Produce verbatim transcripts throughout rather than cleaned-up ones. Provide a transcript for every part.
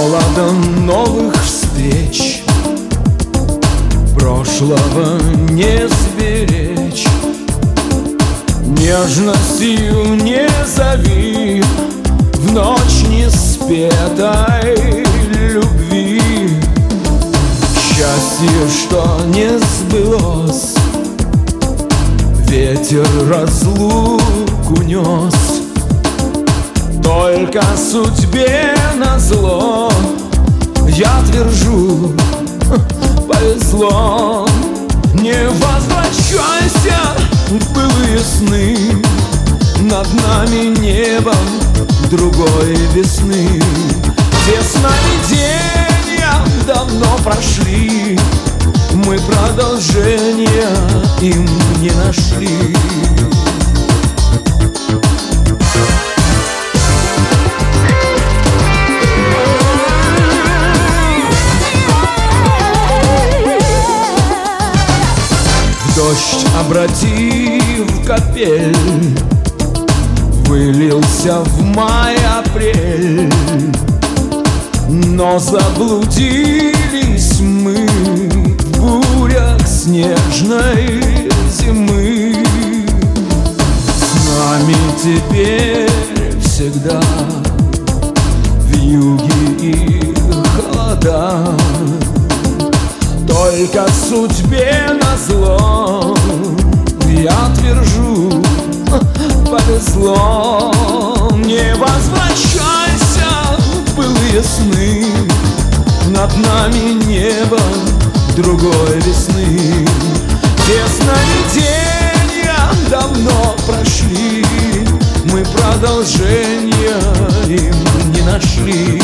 холодом новых встреч прошлого не сберечь. Нежностью не зови в ночь неспетой любви. Счастье, что не сбылось, ветер разлук унес. Только судьбе назло я твержу, повезло. Не возвращайся в былые сны, над нами небом другой весны. Те сновидения давно прошли, мы продолжения им не нашли. Дождь, обратив капель, вылился в май-апрель. Но заблудились мы в бурях снежной зимы. С нами теперь всегда вьюги и холода. Только судьбе назло я твержу, повезло. Не возвращайся в былые сны, над нами небо другой весны. Те сновидения давно прошли, мы продолжения им не нашли.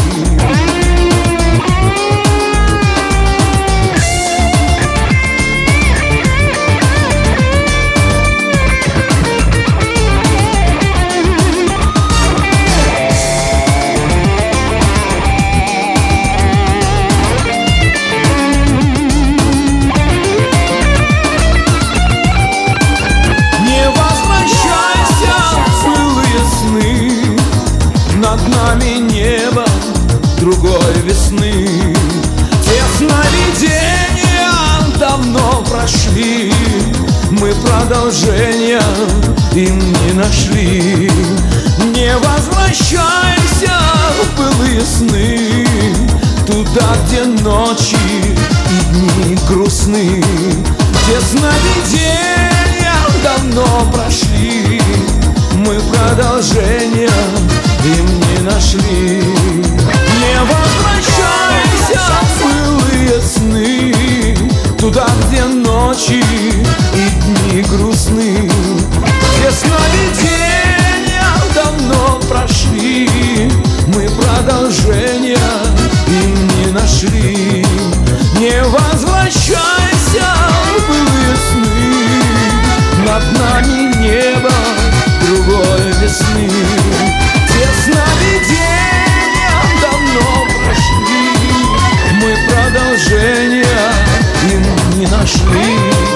Над нами небо другой весны. Те сновидения давно прошли, мы продолжения им не нашли. Не возвращайся в былые сны, туда, где ночи и дни грустны. Те сновидения давно прошли, мы продолжения им не нашли. Не возвращайся в былые сны, туда, где ночи и дни грустны. Те сновидения давно прошли, мы продолжения им не нашли. Не возвращайся в былые сны, над нами небо другой весны. Те сновидения давно прошли, мы продолжения им не нашли.